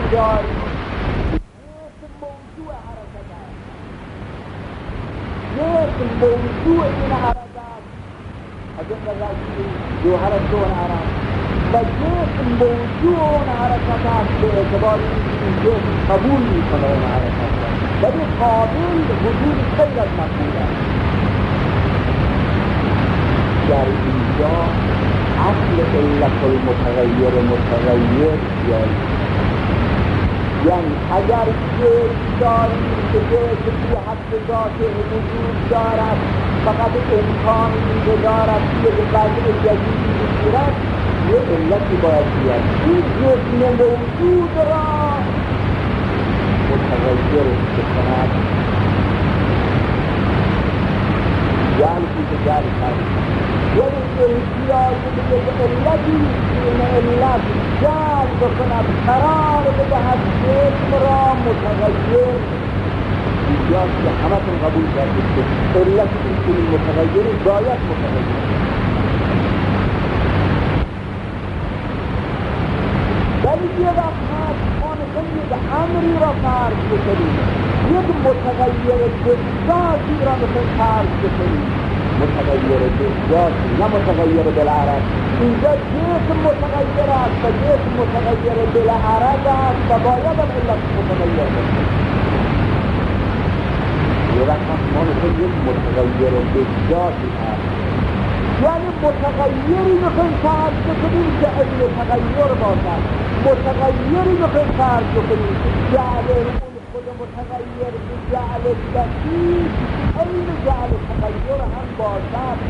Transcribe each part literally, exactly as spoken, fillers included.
جاری یک موضوع حرکت است، یک موضوع این حرکت از این قضا جوهر کون عرب و یک موضوع اون حرکت است به اعتبار اینکه قبول میکنه اون حرکت است ولی قابل وجود غیر از مقبول است. در اینجا اصل علت المتغیر متغیر یعنی اگر یک داری که یک توی حد ذات وجود دارد فقط امکان این دارد که یک وضع جدیدی بگیرد یه علتی باید بیاد این جسم موجود را متغیر بکند یعنی که جاری کرد یعنی احتیاج به یک علتی این علت جاری بکند قرار بدهد جسم را متغیر اینجاست که همتون قبول کردید که علت این متغیر باید متغیر ولی یه وقت هست ما نکنم یک امری را فرض بکنیم یک متغیر بسیاری را نکنم فرض بکنیم متغیر بسیاری نه متغیر بالعرض اینجا جسم متغیر است و جسم متغیر بالعرض است و باید هم علت متغیر بکنیم. یه وقت هست ما نکنم یک متغیر بسیاری هست یعنی متغیری نکنم فرض بکنیم که این تغییر باشد متغیری نکنم فرض بکنیم که جعل اون خود متغیر به جعل دقیق این جعل تغییر هم باشد.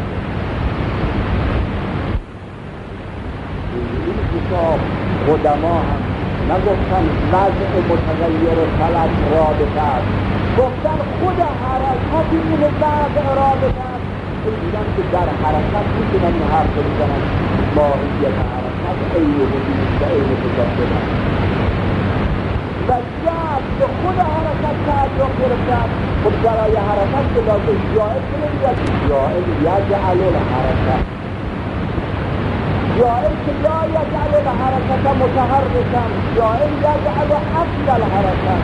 این کتاب قدما هم نگفتن وضع متغیر فلک رابطه است گفتن خود حرکت این وضع رابطه است دیدن که در حرکت میتونن این حرف بزنن ماهیت حرکت عین وجود و عین تجدد و جعل به خود حرکت تعلق گرفتن خود برای حرکت که لازم جائل کنید جائل یجعل الحرکت جائل که لا یجعل الحرکت متحرکا جائل یجعل اصل الحرکت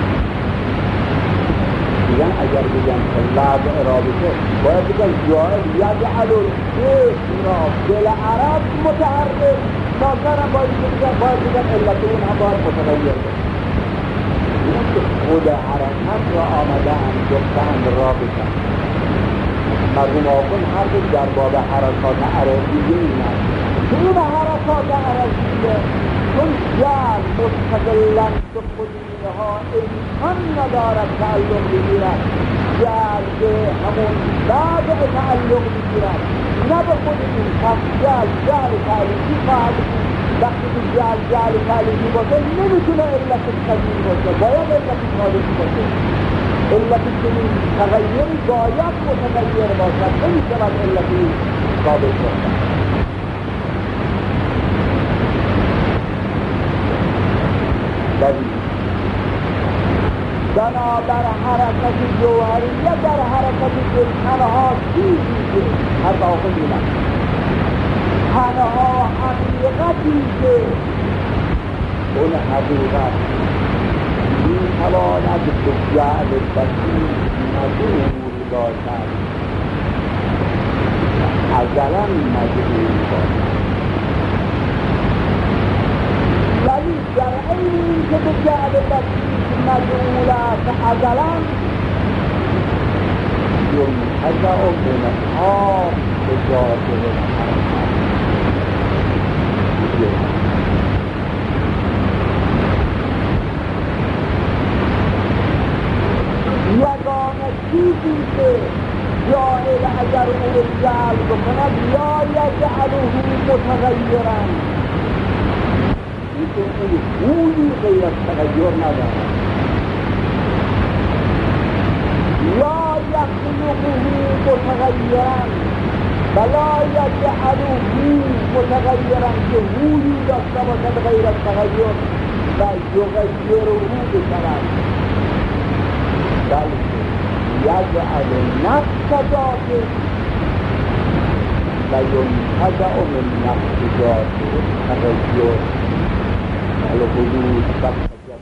دیگن اگر بگن وضع رابطه باید بگن جائل یجعل الجسم را بالعرض متحرک ناظرم باید بگن باید بگن علت اون هم باید متغیر بگن این که خود حرکت را آمده هم گفتن رابطه مرحوم آقون هر دو در باب حرکات عرضیه این است که این حرکات عرضیه چون جعل مستقلاً به خودینها امکان ندارد تعلق بگیرد جعل به همون بعد به تعلق بگیرد نه به خود این پس جعل جعل تعلیقی خواهد وقتی که جعل جعل تعلیقی باشه نمیتونه علت قدیم باشه باید علت خالصی باشه علت چنین تغییری باید متغیر باشد نمیتواند علتی ثابت باشد. بنابر حرکت جوهریه در حرکت تنها چیزی که از آخر میلن تنها حقیقتی که اون حقیقت میتواند به جعل بسیط مجموع باشد ازلا مجموع باشد ولی در این که به جعل بسیط مجموع است ازلا ينتزع منها بجاته الحرکت یگانه چیزی که جائل اگر او جعل بکند یا یجعله متغیرا این که اون خویی غیر از تغییر ندارد یا یخلقه متغیرا ولا یجعله متغیرا که خویی داشته باشد غیر از تغییر و یغیره بشود بلکه یجعل نفس ذاته و ینتزع من نفس ذاته تغییر الحدود و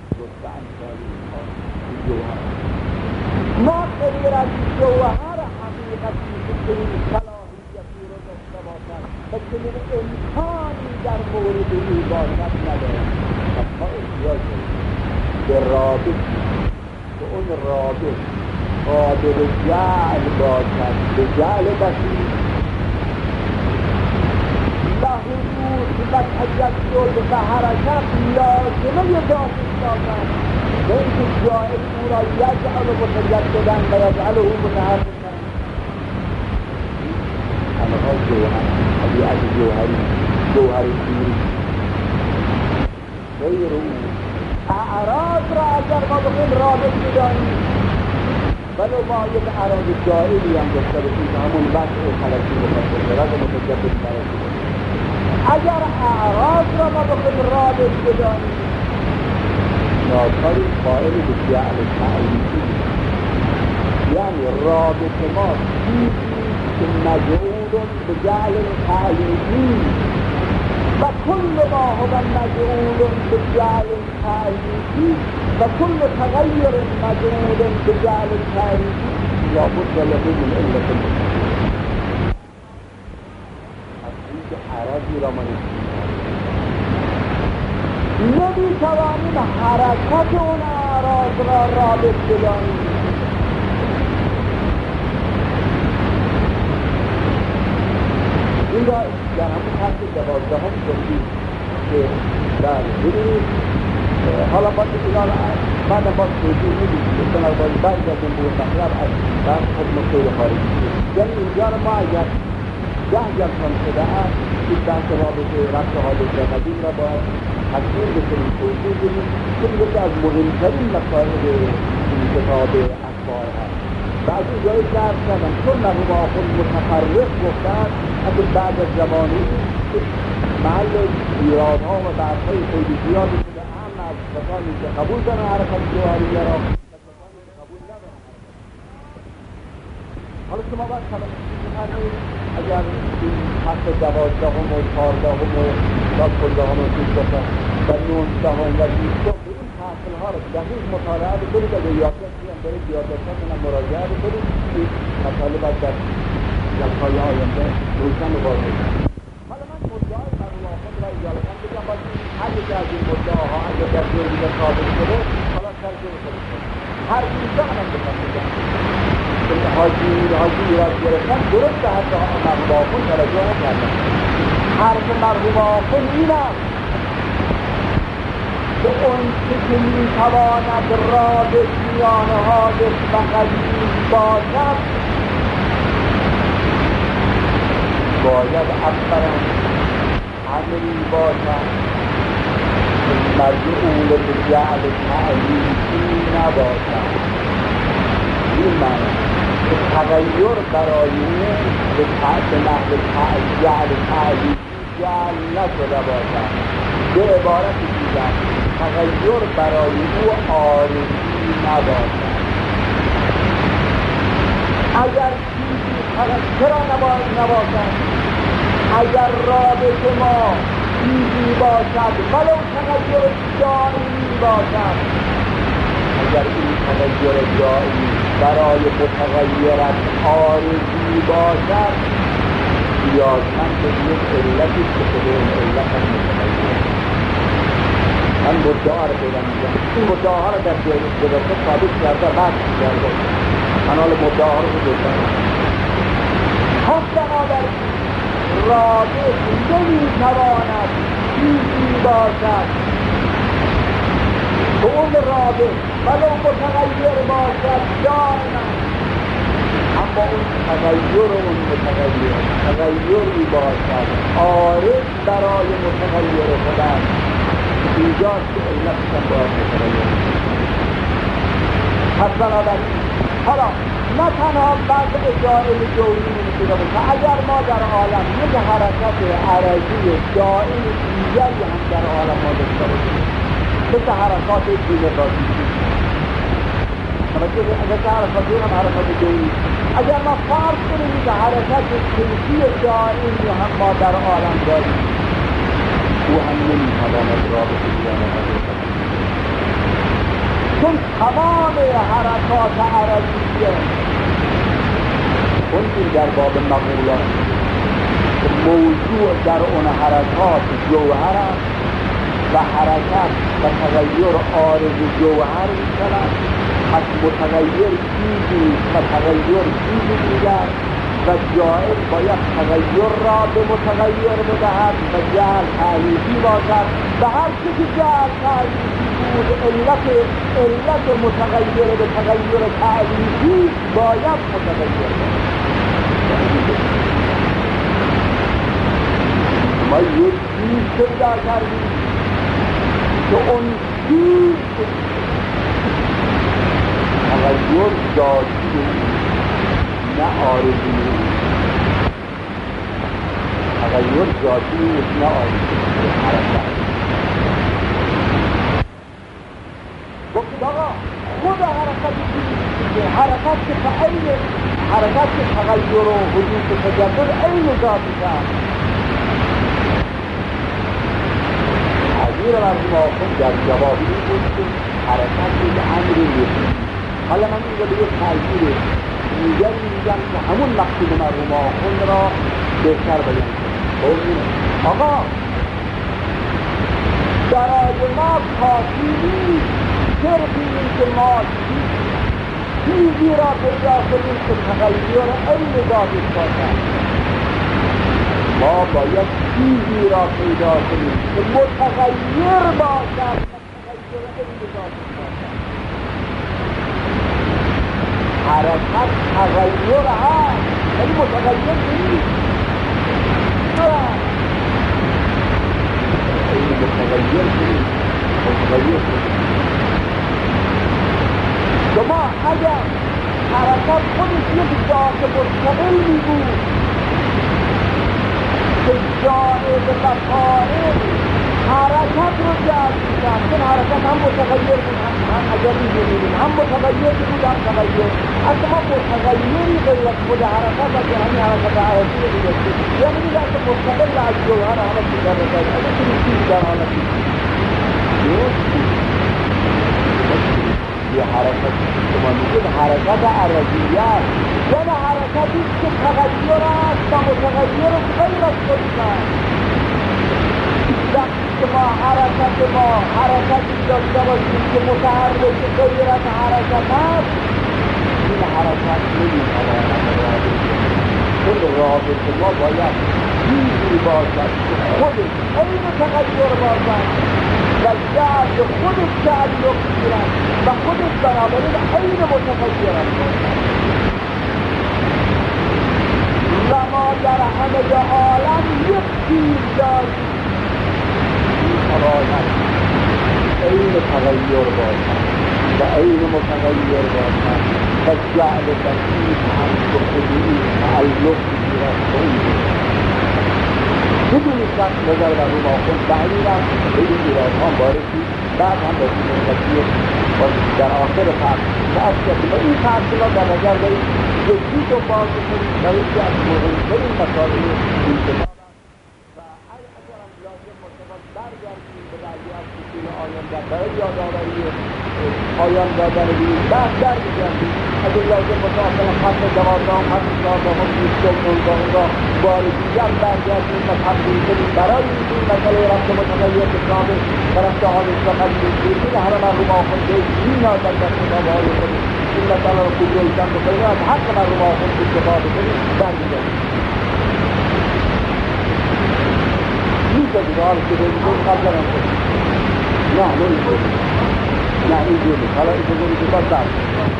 جوهر ما غیر از جوهر حقیقتی که این صلاحیتی رو داشته باشد و چنین امکانی در مورد او باشد ندارد. پس ما احتیاج داریم به رابطی که اون رابط قابل جعل باشد، به جعل بسیط لحظوط و تجدد و حرکت لازمه ذاتش باشد به اینکه جائل او را یجعل متجددن و یجعل او متحرکن. همه جوهر طبیعت جوهری جوهر شیری غیر او اعراض را اگر ما بخوایم رابط بدانیم ولو ما یک اعراض جائلی هم داشته باشیم که همون وضع فلکی بخواهد برد متجدد برد اگر اعراض را ما بخوایم رابط بدانیم ناکاری قائل به جعل تعلیمی یعنی رابط ما چیزی که مجعول به جعل تعلیمی و کل ما هو مجعول به جعل تعلیمی و کل تغییر مجعول به جعل تعلیمی لابد له من علت المتغیر. از اینکه عرضی را ما نمیتوانیم حرکت اون اعراض را رابط بدانیم. این را در همون حرف دوازدهم گفتیم که در ببینید حالا با ایران بعد با توضیح میدیم که بنابراین برگردیم به مطلب از بحث خود مسئله خارجی. یعنی اینجا رو ما اگر ده جلسه شده است این بحث رابطه ربط حادثه قدیم را باید تکمیل بکنیم توضیح بدیم که یکی از مهمترین مسائل این کتاب اخبار هست. بعد این جایی درد کردم چون مرحوم آخوند متفرق گفتن حتی بعد از زمانی محل ایرادها و بحثهای خیلی زیادی شده هم از کسانی که قبول کنن حرکت جوهریه را و کسانی که قبول ندارن. حالا شما باید خبرید اگر این حق دوازدهم و چهاردهم و پانزدهم و شانزدهم و نوزدهم و بیستم به این فصلها را دقیق مطالعه بکنید اگر یادداشتی هم دارید یادداشتاتون هم مراجعه بکنید این مسائل باید در جلسه‌های آینده روشن و واضح شود. حالا من مدعای مرحوم آخوند را اجالتا بگم باید هر یک از این مدعاها اگر در جور دیگر ثابت شده حالا ترجمه کنید. هر اینجا هم بخوام بگم که حاجی حاجی ایراد گرفتن درست حتی مرحوم آخوند توجه نکردن. حرف مرحوم آخوند این است که اون که میتواند رابط میان حادث و قدیم باشد باید اولا عملی باشد که مجعول به جعل تعلیمی نباشد. این معنی که تغییر برای اون به نحو جعل تعلیمی جعل نشده باشد. به عبارت دیگر تغییر برای او عارضی نباشد. اگر چیزی چرا نباشد؟ اگر رابط ما چیزی باشد ولو تغییر دائمی باشد اگر این تغییر دائمی برای متغیرت عارضی باشد نیازمند به یک علتی که خود این علت هم متغیره. من مدعا را پیدا می‌کنم این مدعاها را در جلسه ثابت کرده بعد کرده من حال مدعاها رو بگذارم. پس بنابراین رابط نمی‌تواند چیزی باشد که اون رابط ولو متغیر باشد دائما اما اون تغییر اون متغیر تغییری باشد عارض برای متغیر خودم ایجاد که علتشم باید متغیر. پس بنابراین حالا نه تنها وضع جائل جوهری میتونه باشه. اگر ما در عالم یک حرکت عرضی جائل دیگری هم در عالم ما داشته باشیم مثل حرکات دینقاطی مثل حرکاتی هم حرکات جوهری اگر ما فرض کنیم که حرکت جنسی جائلی هم ما در عالم داریم او هم نمیتواند رابطه دیگر چون تمام حرکات عربیه اون در باب مقولات موضوع در اون حرکات جوهر است و حرکت و تغییر عارض جوهر می‌شود. از متغیر چیزی و تغییر چیزی دیگر و جائز باید تغییر را به متغیر بدهد و جعل تعلیفی باشد و هر چه که جعل تعلیفی بود علت علت متغیر به تغییر تعلیفی باید متغیر باشد. ما یک چیز پیدا کردیم که اون چیز تغییر ذاتی نه عارضی تغییر ذاتی نه عارضی حرکت گفت آقا خود حرکت چیزی حرکت که فعیل حرکت که تغییر و حدوث تجدد عین ذاتی است. تعبیر مرحوم آخوند در جواب این بود که حرکت یک امری نیست. حالا من اینجا به یک تعبیر دیگر میگم که همون مقصود مرحوم آخوند را بهتر بیان کنم. آقا برای ما کافی نیست صرف این که ما چیزی را پیدا کنیم که تغییر عین ذاتش باشد. ما باید چیزی را پیدا کنیم که متغیر باشد و تغییر عین ذاتش باشد. حرکت تغییر هست ولی متغیر نیست. این متغیر نیست متغیر نیست. شما اگر حرکت خودش یک ذات مستقلی بود که جائز و فارغ حرکت رو جلب می‌کرد، چون حرکت هم متغیر بود هم اگر می‌بینیم هم متغیر بود هم تغییر. اصلا متغیری غیر از خود حرکت از همین حرکت عرضی رو می‌گذارد، یعنی می‌گه که مستقل از جوهر حالت دیگر بزرد اگر که چیز در حالت یه حرکت شما میگید حرکت عرضیه است، یعنی حرکتی که تغییر است و متغیر غیر از خود است. وقتی که ما حرکت ما حرکتی داشته باشیم که متحرک غیر از حرکت است، این حرکت نمی‌تواند چون رابطه ما باید چیزی باشد که خودش عین تغییر باشد و جعل خودش تعلق گیرد و خودش بنابراین عین متغیر است. و ما در همه عالم یک چیز داریم می‌تواند عین تغییر باشد و عین متغیر باشد و جعل تغییر تعلق خودی تعلق گیرد و این بدون شک نظر در روم آخوند بعدی را به این ایرادها بارشی بعد هم به این تکیه در آخر فصل بعد که این فصل را در نظر دارید جدی دنبال کنید و یکی از مهمترین مسائل این کتاب است و اگر هم لازم متوجه برگردیم به بعضی از اصول آینده برای یادآوری پایان دادن بعد برگردیم اگر لازم متوجه فصل دوازدهم فصل چهاردهم بیستم نوزدهم را بار دیگر برگردیم و تبدیل کنیم برای این مسئله رفت متغیر به کامل و رفت حالش و قدیم این هر مرحوم آخوند می‌نازد در کتاب‌های خود این مسئله را خوب روشن بکنیم از حق مرحوم آخوند استفاده کنیم برگردیم. می‌شدید حال که بگیم قبل هم کنیم نه نمی‌شد نه اینجوری حالا اینجوری که باز برد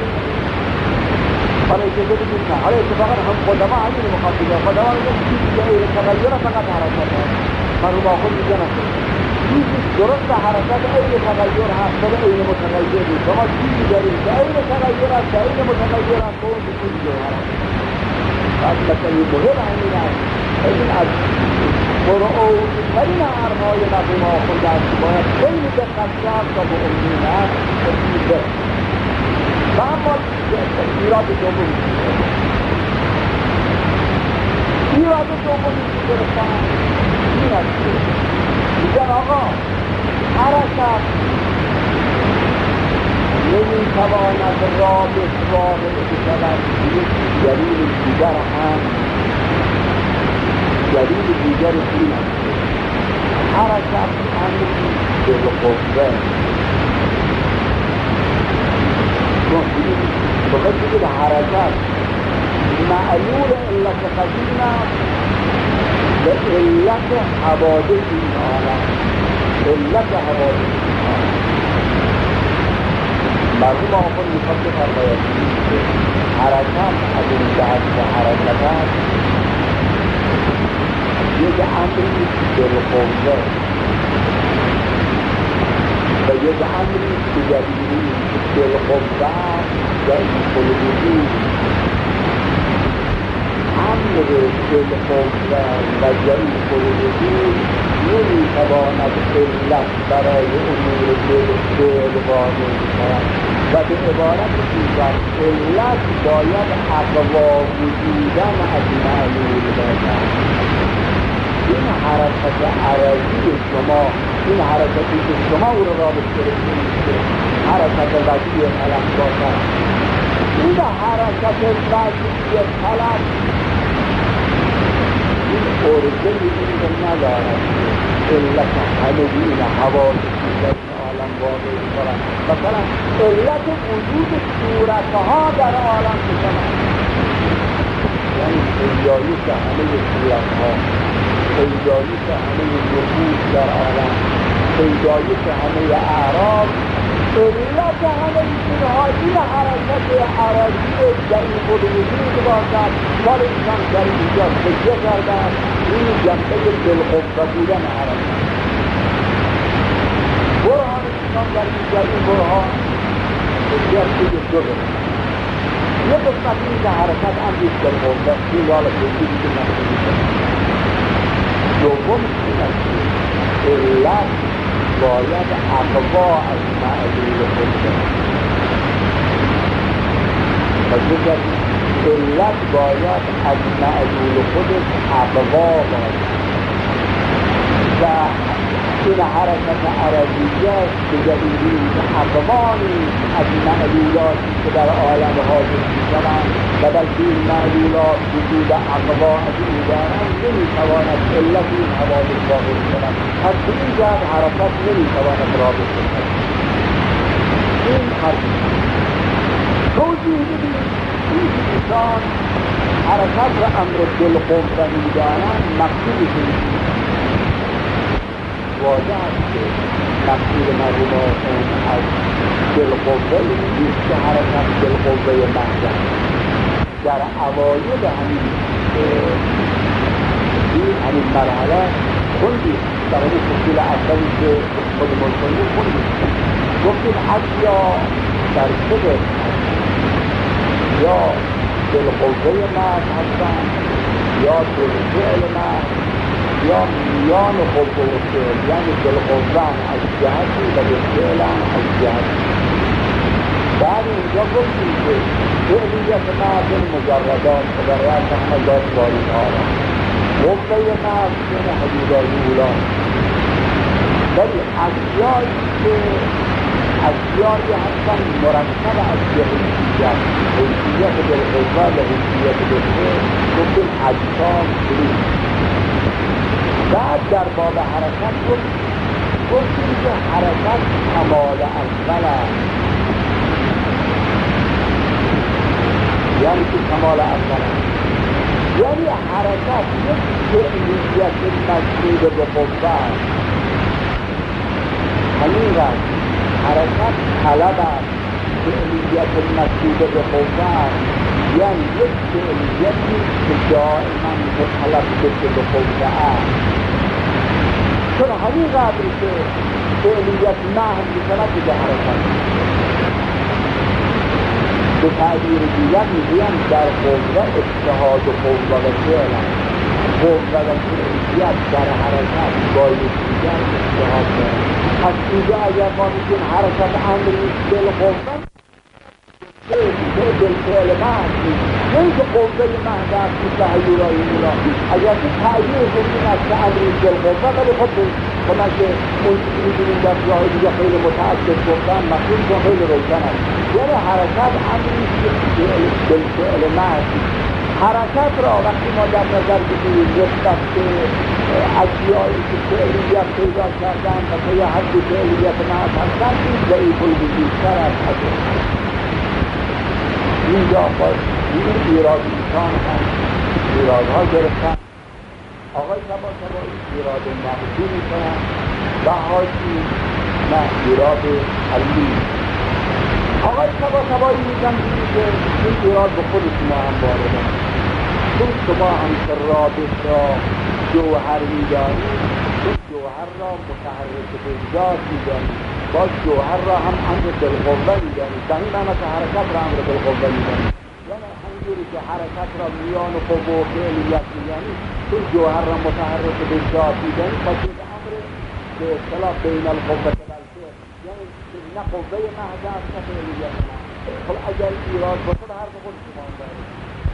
حالا اجازه بدید نه حالا اتفاقا هم خودما همین مخاطبه خودما میگن چیزی که این تغییر فقط حرکت هست مرحوم آخوند میگن اصلا چیزی درست حرکت این تغییر هست ولی این متغیر نیست. شما چیزی دارید که این تغییر هست که این متغیر هست که اون چیزی جوهر هست. از مسئله مهم همین است این از پرعوض‌ترین حرفهای مرحوم آخوند است باید خیلی دقت کرد تا به امید است و و اما ایراد دومی ایراد دومی که گرفتن این است میگن آقا حرکت نمیتواند رابط واقع بشود. یک دلیل دیگر هم دلیل دیگر این است حرکت امری بالقوه. بخاطر بگید حرکت معلول علت قدیم است به علت حوادث این عالم. علت حوادث این عالم مرحوم آخر میخواد که فرماید که حرکت از این جهت که حرکت است یک امری بالقوه و یک امری که جدیدی بالقوه و این قلوبی امر بالقوه و جدید قلوبی نمیتواند علت برای امور بالفعل واقع شود و به عبارت دیگر علت باید اقوا وجودن از معلول باشد. این حرکت عرضی شما، این حرکتی که شما او را رابط گرفتید که حرکت وضعی طلب باشد، این حرکت وضعی طلب این ارزه این رو ندارد که علت همه این حوادثی در این عالم واقع شود. مثلا علت وجود صورتها در عالم بشود، یعنی پیدایش همه صورتها، پیدایش همه نفوس در عالم، پیدایش همه اعراض، علت همه اینها این حرکت عرضی در این قلوبی باشد. حال انسان در اینجا فکر کردن این جنبه بالقوه بودن حرکت. برهان انسان در اینجا این برهان فکر که دو قسمت. یک قسمت این که حرکت امریز بالقوه این حال فکری که نفسی کنه. دوم این است که علت باید اقوا از معلول خود کنه. پس علت باید از معلول خودش اقوا باید و این حرکت عرضیه به دلیلی که اقوانی از معلولاتی که در عالم حاضر می‌شوند و بلکه این معلولات وجود اقوا از این دارند نمی‌تواند علت این حوادث واقع شود. از این جهت حرکت نمی‌تواند رابط شود. این حرف توجیه بدید این انسان حرکت و امر بالقوه می‌دانند مقصودش واضح است که مقصود مرحوم آخوند از بالقوه نیست که حرکت بالقوه محض در اوایل همین این همین مرحله خوندی در این فصول اولی که خودمون خوندیم خوندیم گفتیم حتی در صدر یا بالقوه محض هستند یا بالفعل محض یا میان قوه و فعل، یعنی بالقوه از جهتی و بالفعل از جهتی. بعد اینجا گفتیم که فعلیت محض مجردات که در رأس همه ذات باری آرام قوه محض یعنی حدودهای اولا، ولی اشیایی که اشیایی هستن مرکب از حیثیت حیثیت بالقوه و حیثیت بالفعل گفتیم اجسام شروع. بعد در باب حرکت گفتیم که حرکت کمال اول است، یعنی که کمال اول است یعنی حرکت یک فعلیت مشهود به قوه است. همین است حرکت طلب است، فعلیت مشهود به قوه است، یعنی یک فعلیتی که دائما مطلب بشه به قوه است. چون همین قدر که فعلیت محض میشود دیگه حرکت. به تعبیر دیگر میگویم در قوه اجتهاد و قوه و فعل است. قوه و فعلیت در حرکت با یکدیگر اجتهاد دارد. پس اینجا اگر ما میگیم حرکت امری بالقوه که بالفعل محض نیست، نه اینکه قوه محض است مثل هیولای اولا. اگر که تعییر کنیم از که امریز بالقوه، ولی خب کنن که اون میدونیم در جای دیگه خیلی متعدد گفتن مخصوص که خیلی روشن است. یعنی حرکت امریز بالفعل محض نیست. حرکت را وقتی ما در نظر بگیریم نسبت به اشیایی که فعلیت پیدا کردن و تا یه حد فعلیت محض هستن، این ضعیف الوجودتر از حضرت. اینجا باید این ایرادیشان هم ایرادها گرفتن. آقای طباطبایی ایراد نقدی میکنن و حاجی نه ایراد حلی. آقای طباطبایی میگن که این ایراد به خود شما هم وارد است، چون شما هم که رابط را جوهر میدانید، چون جوهر را متحرک به ذات میدانید، باز جوهر را هم امر بالقوه میدانید. در این معنی که حرکت را امر بالقوه میدانید، یعنی همینجوری که حرکت را میان قوه و فعلیت میدانید، چون جوهر را متحرک به ذات میدانید، پس این امر به اصطلاح بین القوه والفعل، یعنی نه قوه محض است نه فعلیت محض. خب اگر ایراد باشه به حرف خود شما دارید.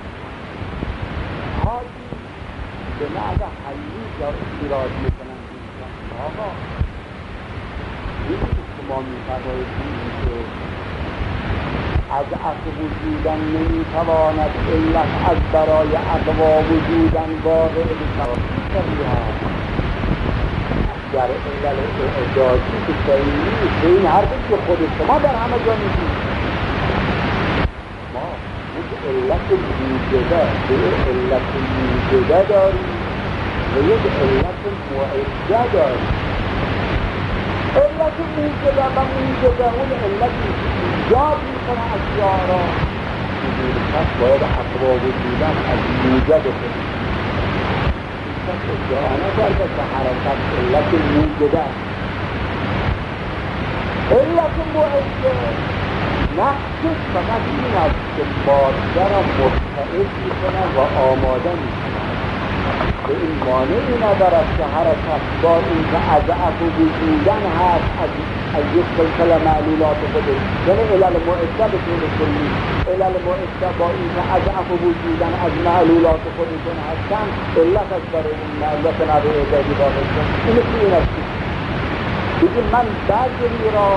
حاجی به معنی حلی یا ایراد میکنن آقا این شما میفرمایید که از عقل وجودن نمیتواند علت از برای اقوا وجودن واقع بشود. در علل اعجازی که صحیح نیست، این حرفی که خود شما در همه جا میگید. ما یک علت موجوده به علت موجوده داریم و یک علت معده داریم. علت موجوده و موجوده اون علتی ایجاد میکنه اشیاء را، پس باید اقوا وجودن از موجد کنیم. ادعا نکرده که حرکت علت موجوده است. علت معده نقصش فقط این است که ماده را مستعد میکنه و آماده میکنه. به این مانعی ندارد که حرکت با این که اضعف وجودن هست از از یک سلسله معلولات خودش، یعنی علل معده به طور کلی، علل معده با این که اضعف وجودن از معلولات خودشون هستن، علت از برای این علت نبی اعدادی واقع شد. این که این است بگیم من بجری را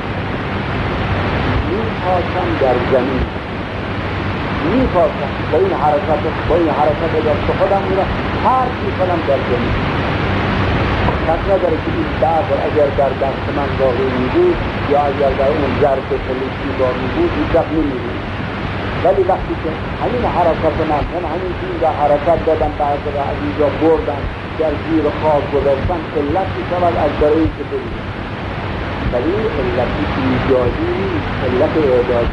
میپاشم در زمین، میپاشم با این حرکت با این حرکت دست خودم میرم پرت میکنم در زمین. کس نداره که این بجر اگر در دست من واقع میبود یا اگر در اون ظرف فلزی واقع میبود هیچ وقت نمیبود. ولی وقتی که همین حرکت من هم همین که اینجا حرکت دادم بعد را از اینجا بردم در زیر خواب گذاشتن، علت میشود از برای که ببینم. ولی علت ایجادی نیست، علت اعدادی.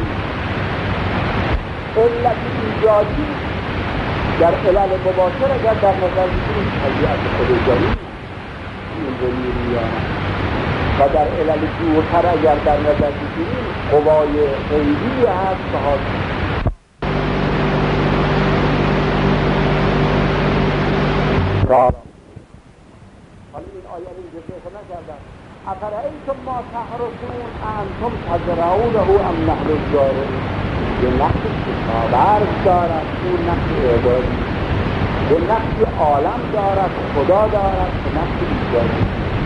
علت ایجادی در علل مباشر اگر در نظر بگیریم طبیعت خود جایی این ضمیریانه و در علل جورتر اگر در نظر بگیریم قوای غیبی هست که حاضر. حالا این آیه این جزء خود نکردن افرأیتم ما تحرثون انتم تزرعونه ام نحن الزارعون. یه نقش کتابرز دارد، اون نقش اعدادی، یه نقش عالم دارد، خدا دارد، نقش ایجادی.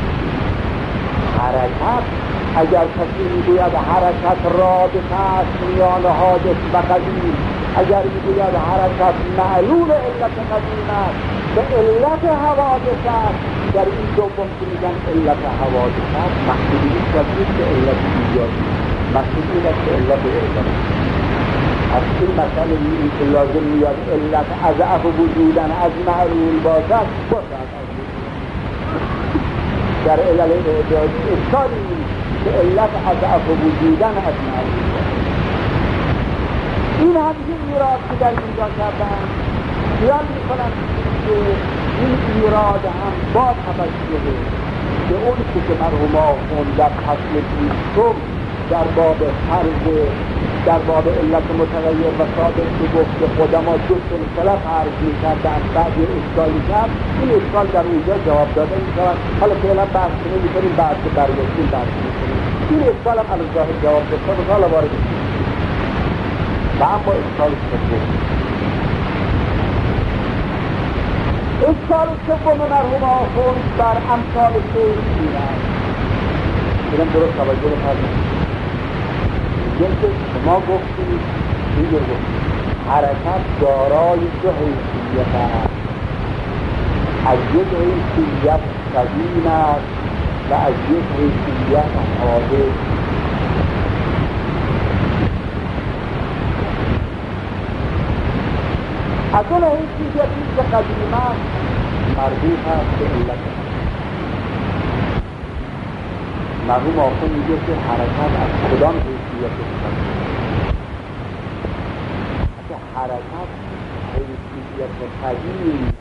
حرکت اگر کسی میگوید حرکت رابطه است میان حادث و قدیم، اگر میگوید حرکت معلول علت قدیم است به علت حوادث است، در این دوم که میگن علت حوادث است مقصود نیست که علت ایجادی، مقصود این است که علت اعدادی. از این مسئله این که لازم میاد علت اضعف وجودن از معلول باشد باشد در علل اعدادی اشکالی نیست که علت اضعف وجودن از معلول باشد. این همچین ایراد که در اینجا کردن خیال میکنن که این ایراد هم با توجه به اون که مرحوم آخوند در فصل بیستم در باب فرض در باب علت متغیر و ثابت که گفت که خودما دو سلسله فرض میکردن بعد یه اشکالی کرد، این اشکال در اونجا جواب داده میشود. حالا فعلا بحث نمی‌کنیم، بعد که برگشتیم بحث می‌کنیم. این اشکال هم الان ظاهر جواب داده بود. حالا وارد و اما اشکال سوم اشکال سوم مرحوم آخوند بر امثال شیخ می‌رد. اینم درست توجه رو فرمایید. میگن که شما گفتید اینجور گفتید حرکت دارای دو حیثیت است، از یک حیثیت قدیم است و از یک حیثیت حادث. از اون حیثیتی که قدیم است مربوط است به علت. مرحوم آخوند میگه که حرکت از کدام حیثیت است؟ که حرکت حیثیت قدیم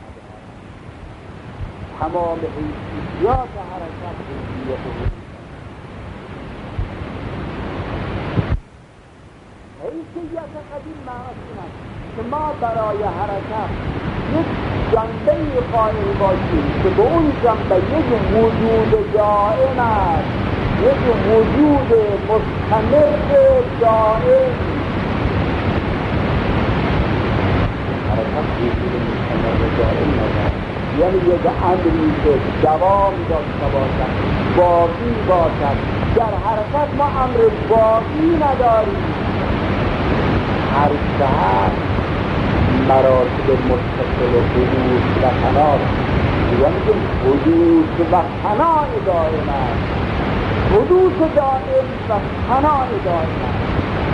تمام حیثیات حرکت حیثیت حدود. حیثیت قدیم معنی این است که ما برای حرکت یک جنبه قائل باشیم که به اون جنبه یک وجود دائم است، یک وجود مستمر دائم. حرکت وجود مستمر دائم ندارد، یعنی یک امری که دوام داشته باشد، باقی باشد. در حرکت ما امر باقی نداریم. هر شهر مراتب متصل و حدوث و فنا، یعنی که حدوث و فنا دائم است، حدوث دائم و فنا دائم است.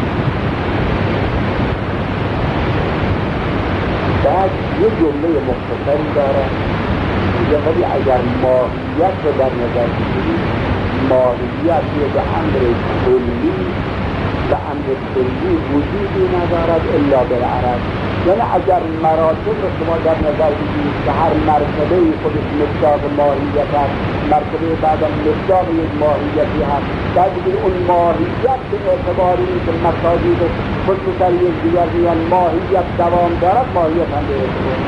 بعد یک جمله مختصری دارد میگه ولی اگر ماهیت رو در نظر بگیرید، ماهیت یک امر کلی و امر کلی وجودی ندارد الا بالعرض. یعنی اگر مراتب رو شما در نظر بگیرید که هر مرتبه خودش مصداق ماهیت است، مرتبه بعدم مصداق یک ماهیتی هست، بعد بگید اون ماهیت به اعتباری که مصادیق خصوصا یک دیگر بیان ماهیت دوام دارد، ماهیت هم به اعتبار.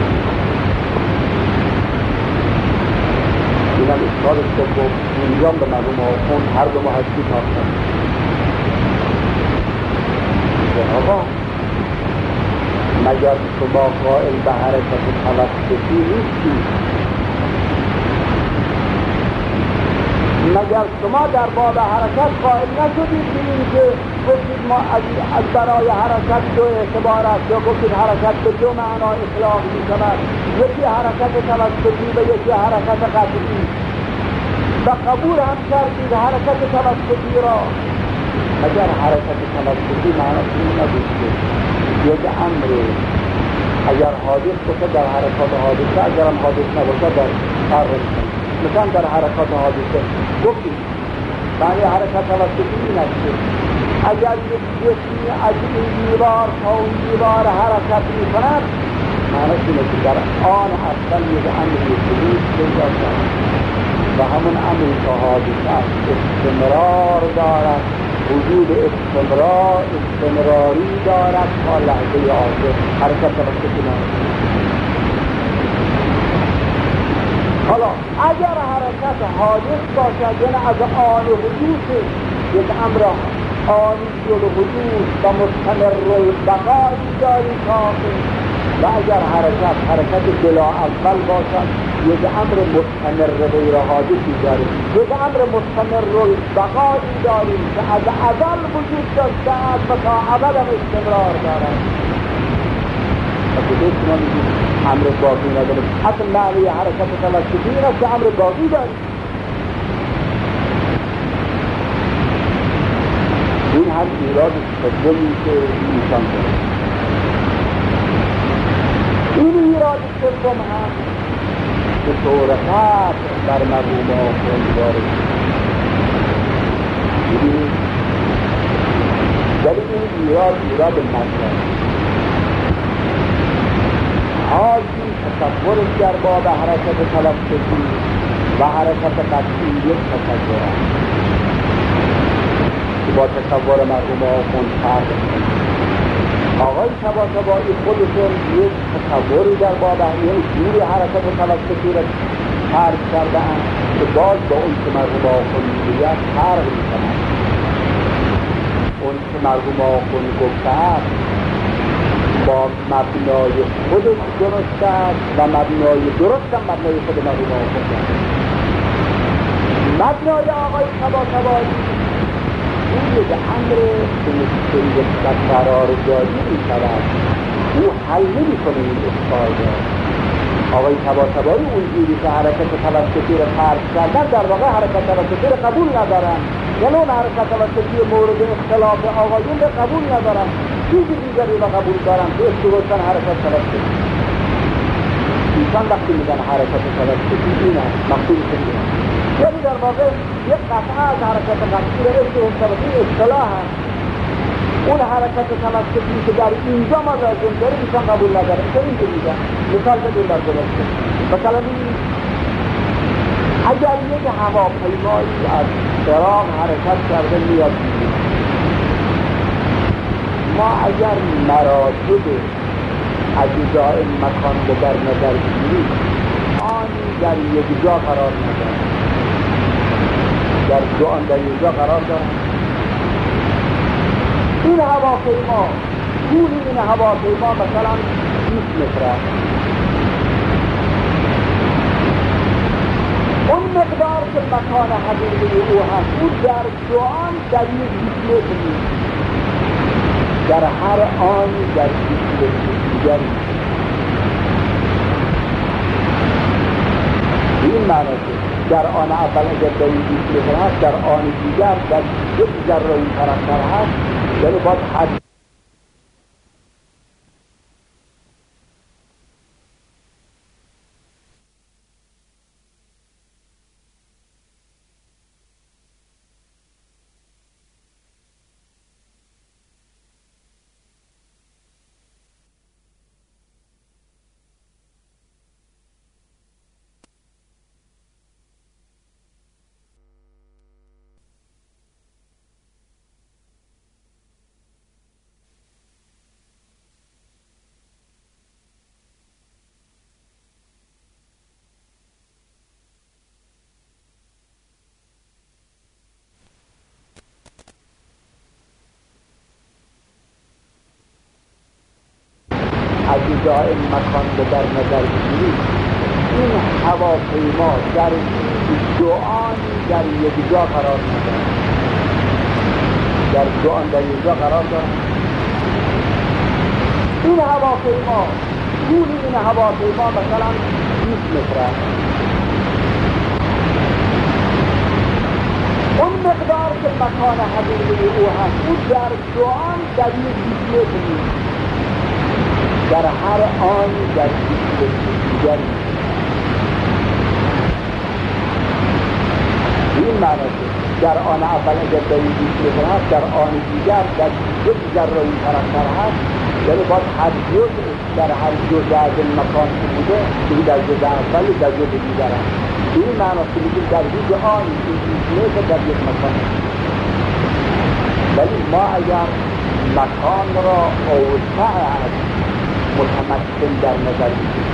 اینم اشکال سوم اینجا به مرحوم آخوند هر دو ما هستی تافتن. آقا مگر شما قائل به حرکت توسطی نیستی؟ مگر شما در باب حرکت قائل نشدید به این که گفتید ما از برای حرکت دو اعتبار است، یا گفتید حرکت به دو معنا اطلاق می شود، یکی حرکت توسطی و یکی حرکت قطعی، و قبول هم کردید حرکت توسطی را. مگر حرکت توسطی معنا این نبود که یک امر اگر حادث باشه در حرکات حادثه، اگر هم حادث نباشه در تعرض. مثلا در حرکات حادثه گفتیم معنی حرکت توسطی این است که اگر یک جسمی از این دیوار تا اون دیوار حرکت می کند، معنی اینه که در آن اصلا یک امری حدوث پیدا شود و همون امری که حادثه است استمرار دارد، وجود استمرار استمراری دارد تا لحظه آخر. حرکت توسطی ندارد. حالا اگر حرکت حادث باشد، یعنی از آن حدوث یک امر آنی الحدوث و مستمر البقایی داری کافی، و اگر حرکت حرکت بلا اول باشد یک امر مستمر غیر حادثی داریم، یک امر مستمر البقایی داریم که از ازل وجود داشته است و تا ابد هم استمرار دارد. و کدوم شما میگید امر باقی نداریم؟ اصلا معنی حرکت توسطی این است که امر باقی داریم. این هم ایراد سومی که ایشان دارد. این ایراد سوم هم به طور خاص در مرحوم آخوند وارد ببینید، ولی این ایراد ایراد مطلب حاجی تصورش در باب حرکت توسطی و حرکت قطعی یک تصور است که با تصور مرحوم آخوند فرق است. آقای طباطبایی خودشون یک تصوری در باب یعنی جوری حرکت توسطی را فرق کرده‌اند که باز با اون که مرحوم آخوند میگوید فرق می‌کند. اون که مرحوم آخوند گفته است با مبنای خودش درست است و مبنای درست هم مبنای خود مرحوم آقا است. مبنای آقای طباطبایی این یک امر که مشکلی و قراردادی می‌شود، او حل نمی‌کنه این اشکال را. آقای طباطبایی اونجوری که حرکت توسطی را فرض کردن در واقع حرکت توسطی را قبول ندارن، یعنی اون حرکت توسطی مورد اختلاف آقایون را قبول ندارن، چیزی دیگری را قبول دارن که اشتغلتن حرکت توسطی. ایشان وقتی میگن حرکت توسطی این است مقصود کنید، یعنی در واقع یک قطعه از حرکت قطعی را اشتغلتن اصطلاح هست. اون حرکت توسطی که در اینجا ما لازم داریم ایشان قبول ندارن. که این که میگن مثال بدون در درسته، مثلا این اگر یک هواپیمایی از عراق حرکت کرده میاد، ما اگر مراتب اجزاء مکان رو در نظر بگیریم، آنی در یک جا قرار ندارد، در دو آن در یک جا قرار دارد. این هواپیما طول این هواپیما مثلا بیست متر است. اون مقدار که مکان حقیقی او هست، او در دو آن در یک بیست متر نیست، در هر آن در بیست متر دیگری. این معنی که در آن اول اگر در این بیست متر هست، در آن دیگر در یک ذره این طرفتر هست، یعنی باید حد اجزاء مکان رو در نظر بگیریم، این هواپیما در دو آن در یک جا قرار ندارد، در دو آن در یک جا قرار دارد. این هواپیما طول این هواپیما مثلا بیست متر است. اون مقدار که مکان حقیقی او هست، او در دو آن در یک بیست متر نیست، در هر آن در بیست متر دیگری. این معنی که در آن اول اگر در این بیست متر هست، در آن دیگر در یک ذره این طرفتر هست، یعنی باید هر جز در هر جز از این مکان که بوده دیگه در جز اول در جز دیگر هست. این معنی که میگیم در هیچ آن این بیست متر در یک مکان هست. ولی ما اگر مکان را اوسع از متمکن در نظر بگیریم،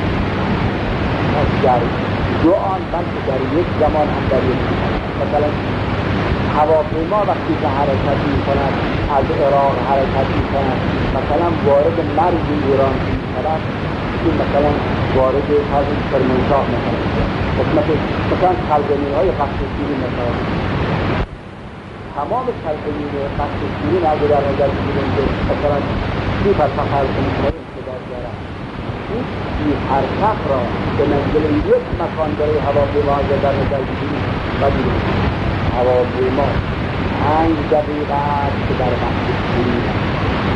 در دو آن بلکه در یک زمان هم در یک زمان، مثلا هواپیما وقتی که حرکت می‌کند از عراق حرکت می‌کند، مثلا وارد مرز ایران می‌شود، این مثلا وارد فرض کرمانشاه می‌شود، قسمت مثلا خلبانی‌های قصر شیرین می‌شود. تمام خلبانی‌های قصر شیرین اگر در نظر بگیریم که مثلا سی فرسخ حرکت می‌کند این سی فرسخ را به منزل یک مکان برای هواپیما اگر در نظر بگیریم و بگیریم هواپیما پنج دقیقه است که در قصر شیرین است،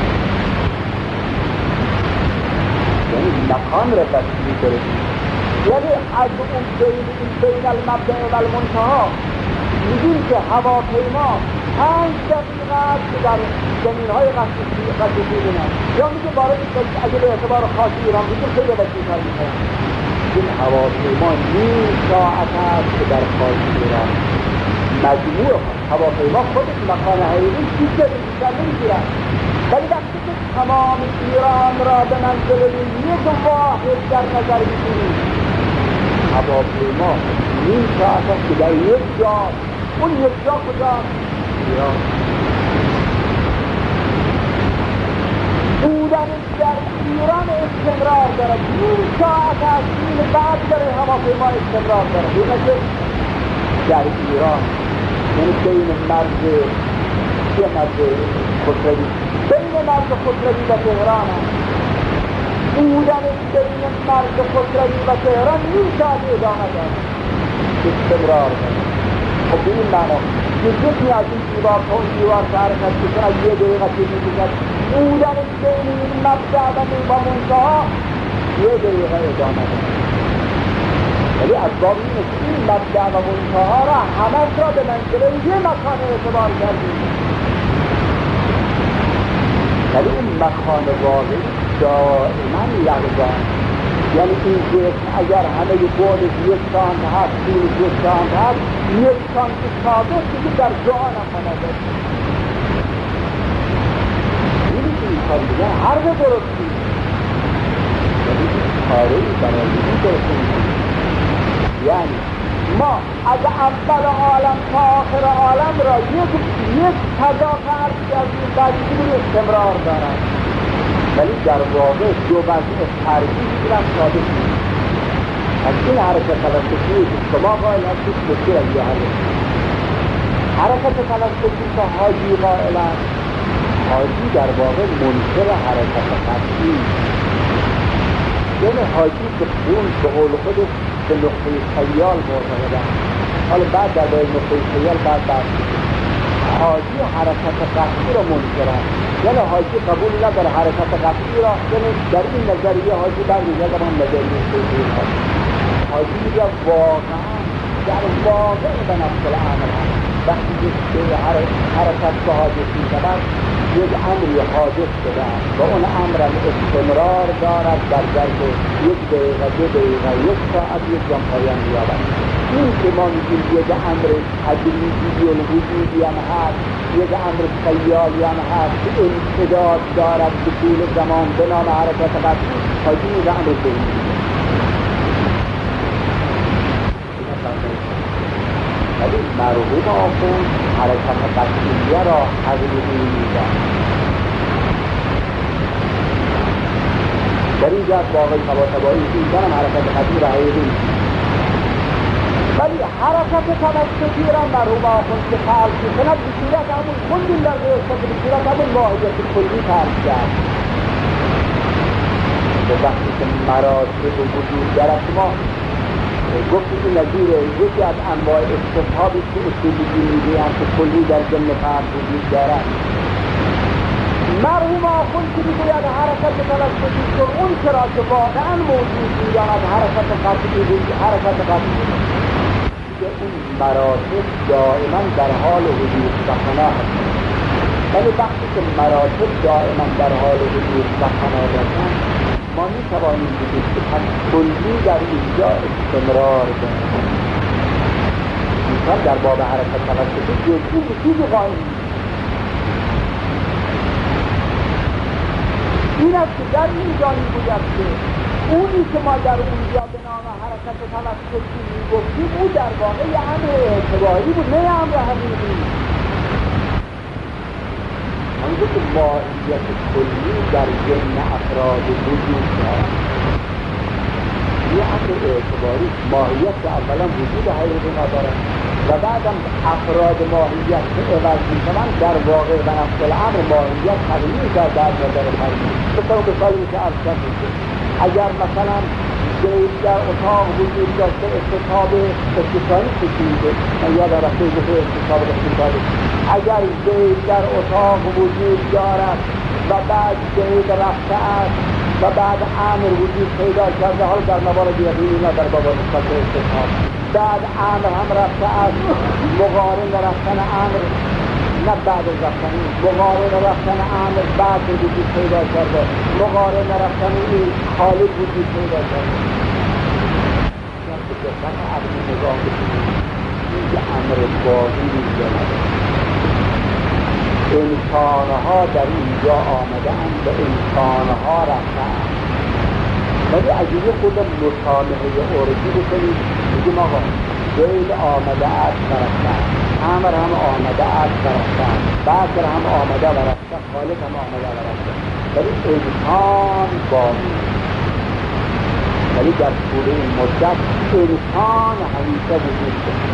یعنی مکان را بسیج دارد. یعنی از اون بین این بین المبدأ و المنتهی میگیم که هواپیما پنج دقیقه است که در زمین‌های قصر شیرین است، یا میگه وارد اگه به اعتبار خاص ایران بگیم خیلی وسیع‌تر میشه. این هواپیما نیم ساعت است که در خارج ایران. مجموع هواپیما خودش مکان حقیقی چیزی بیشتر نمیگیرد، ولی وقتی که تمام ایران را به منزل یک واحد در نظر بگیریم، هواپیما نیم ساعت است که در یک جا، اون یک جا کجا؟ ایران. بودن در ایران استمرار دارد، نیم ساعت از این بعد در هواپیما استمرار دارد. اینه که در ایران یعنی بین مرز چه مرز خسروی بین مرز خسروی و تهران هست. بودن بین مرز خسروی و تهران نیم ساعت ادامه دارد، استمرار دارد. خب به این معنا یکی از این دیوار تا اون دیوار که حرکت بکنه یه دقیقه که می‌کشد، بودن بین این مبدأ و منتها یه دقیقه ادامه دارد. ولی اسباب اینه که این مبدأ و منتها را همه را به منزله یه مکان اعتبار کردیم، ولی این مکان واقعی دائما یلغان. یعنی این جسم اگر همه بودش یک سانت هست، طولش یک سانت هست، یک سانت ثابت دیگه در جهان آمده است. اینی که این کار دیگه هر به درستی، یعنی این کاری برای این درستی. یعنی ما از اول عالم تا آخر عالم را یک یک تجاف عرض کردیم، بعد این استمرار دارد، ولی در واقع دو وضع فرقی میگیرن ثابت نیست. از این حرکت تلسفی که شما قائل هستید مشکل از یه حرکت حرکت تلسفی که حاجی قائلن، حاجی در واقع منکر حرکت قطعی، یعنی حاجی که اون به قول خودش به نقطه خیال معتقدن. حالا بعد در باید نقطه خیال بعد بعد حاجی حرکت قطعی را منکرن، یعنی حاجی قبول نداره حرکت قطعی را. یعنی در این نظریه حاجی برمیگرد به نظریه صوفی حاجی حاجی میگه واقعا در واقع به نفس الامر هست. وقتی که حرکت به حادث میشود یک امری حادث شده است و اون امر استمرار دارد در ظرف یک دقیقه، دو دقیقه، یک ساعت، یک جمع پایان می‌یابد. این که ما میگیم یک امر تجریدی الوجودی هم هست، یک امر خیالی هم هست که امتداد دارد به طول زمان به نام حرکت قطعی، حاجی میگه امر ذهنی. ولی مرحوم آخوند حرکت قطعیه را حقیقی میدن. در این جهت واقعی طباطبایی اینجا هم حرکت قطعی را حقیقی میدن، ولی حرکت تنفسی را مرحوم آخوند که فعال کند به صورت همون خوندیم در گرسته که به صورت همون ماهیت کلی فرض کرد. به وقتی که مراتب وجود دارد ما گفتی که نظیر یکی از انواع استصحابی که اصولی میگویند که کلی در ضمن فرد وجود دارد. مرحوم آخوند که میگوید حرکت تنفسی که اون چرا که واقعا موجود میداند حرکت قطعی بود، حرکت قطعی که اون مراتب دائما در حال وجود و فنا هستند. ولی وقتی که مراتب دائما در حال وجود و فنا هستند ما می توانیم بگیم که پس کلی در اینجا استمرار دارد. اینجا در باب حرکت تنفسی جزئی چیزی قائل این است که در اینجا میگوید که اونی که ما در اونجا به نام حرکت تنفسی میگفتیم او در واقع یه امر اعتباری بود، نه امر حقیقی. همونجا که ماهیت کلی در ضمن افراد وجود دارد، یه امر اعتباری، ماهیت که اولا وجود حقیقی ندارد و بعدم افراد ماهیت که عوض میشوند در واقع و نفس الامر ماهیت حقیقی در در نظر فرمی. مثلا مثالی که عرض کردیم اگر مثلا زید در اتاق وجود داشته اتصاب اتصالی کشیده، من یاد رفته گفته اتصاب اتصالی، اگر زید در اتاق وجود دارد و بعد زید رفته است و بعد امر وجود پیدا کرده، حال در موارد یقینی نه در باب نسبت اتصاب، بعد امر هم رفته است، مقارن رفتن امر نه بعد از رفتن این، مقارن رفتن امر بعد وجود پیدا کرده، مقارن رفتن این خالق وجود پیدا کرده. یعنی که دقت عقلی نگاه بکنید این که امر باقی می‌گوید انسانها در اینجا آمده اند و انسانها رفتن، ولی اگه یه خود مطالعه عرفی بکنید بگیم آقا زید آمده است و رفتن، امر هم آمده از برستن، بعد هم آمده برستن، خالق هم آمده برستن، ولی انسان باقی، ولی در طول این مدت انسان همیشه وجود داره.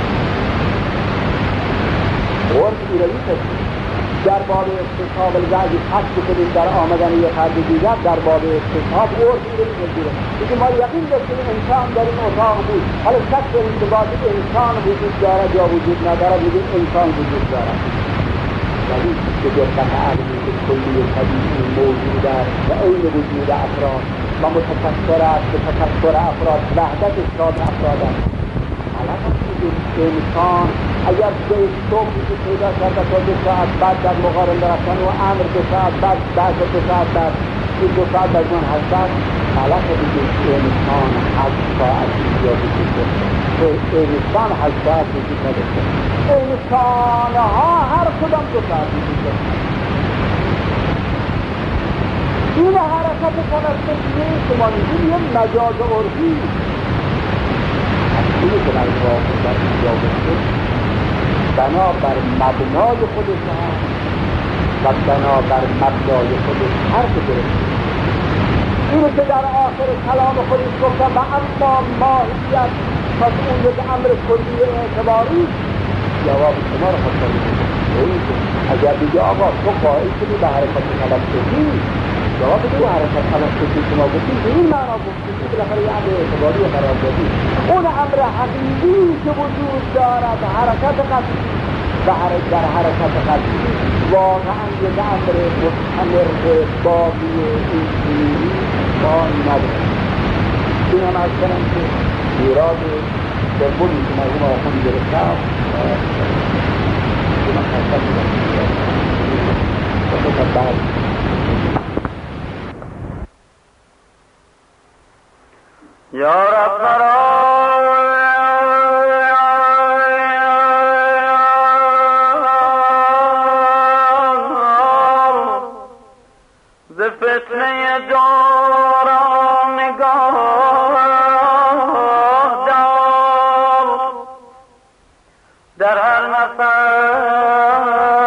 عرف ایرانی کسی در باب استصحاب الوضع حد بکنیم در آمدن یک فرد دیگر در باب استصحاب عرف ایرانی نگیره دیگه ما یقین داشتیم انسان در این اتاق بود، حالا شک داریم که باید انسان وجود دارد یا وجود ندارد، میگیم انسان وجود دارد، ولی که دقت عقلی که کلی طبیعی موجود است و عین وجود افراد و متفکر است که تفکر افراد وحدت افراد افراد است. حالا انسان اگر به صبحی که پیدا کرده تا دو ساعت بعد در مقارن رفتن و امر دو ساعت بعد بعد دو ساعت بعد این دو ساعت در من هستن، حالا که دیگه انسان هشت ساعت یا وجود داشته، انسان هشت ساعت وجود نداشته، انسان ها هر کدام دو ساعت وجود داشته. این حرکت تنفسی که ما میگیم یه مجاز عرفی اینه که در واقع در اینجا گفته بنابر مبنای خودش هست و بنابر مبنای خودش حرف درست. اینه که در آخر کلام خودش گفته و اما ماهیت پس اون یک امر کلی اعتباری جواب شما رو خواستم بگم. اگر دیگه آقا تو قائل شدی به حرکت تنفسی، جواب دو حرکت تنفسی شما گفتیم به این معنا گفتیم که بالاخره یه امر اعتباری قرار دادیم. اون امر حقیقی که وجود دارد حرکت قطعی و در حرکت قطعی واقعا یک امر مستمر باقی اینجوری با نداره. این هم از کنم که ایراد دربونی که مرحوم آخوندی گرفتم که من خواستم بگم و خود بعد یا رب مرا ز فتنه دارا نگاه دار، در هر نفر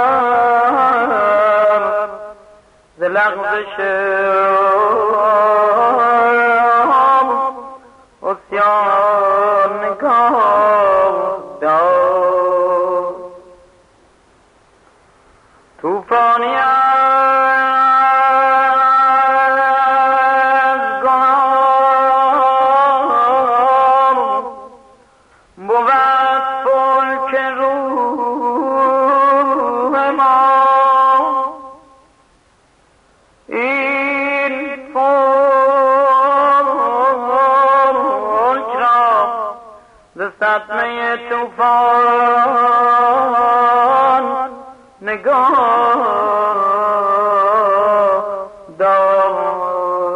ز لغزش صدمه توفان نگاه دار.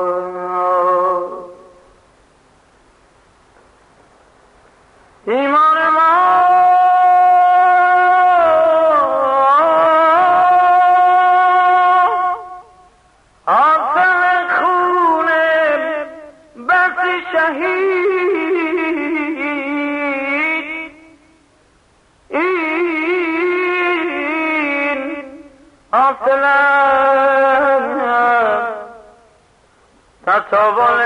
ایمان ما حاصل خون بس شهید تطاول